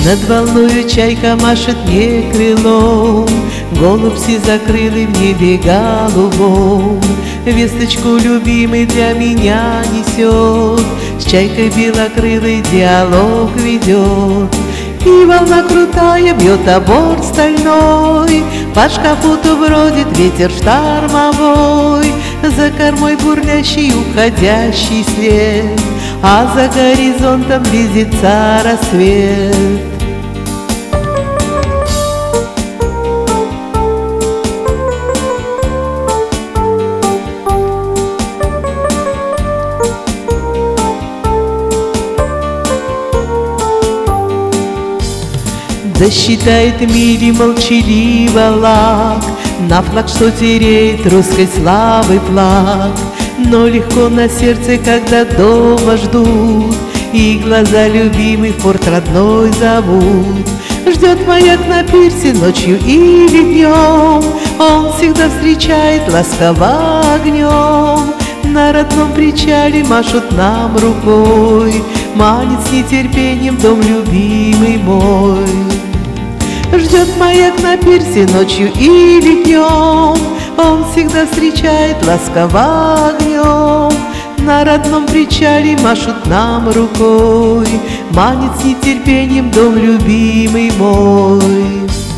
Над волною чайка машет мне крылом, голубь сизокрылый в небе голубом. Весточку любимый для меня несет, с чайкой белокрылый диалог ведет. И волна крутая бьет о борт стальной, по шкафуту бродит ветер штормовой. За кормой бурлящий уходящий след, а за горизонтом близится рассвет. Да считает мили молчаливо лак на флаг, что тереет русской славы флаг. Но легко на сердце, когда дома ждут, и глаза любимых в порт родной зовут. Ждет маяк на пирсе ночью или днем, он всегда встречает ласково огнем. На родном причале машут нам рукой, манит с нетерпением дом любимый мой. Ждет маяк на пирсе ночью или днем, он всегда встречает ласково огнем. На родном причале машут нам рукой, манит с нетерпением дом любимый мой.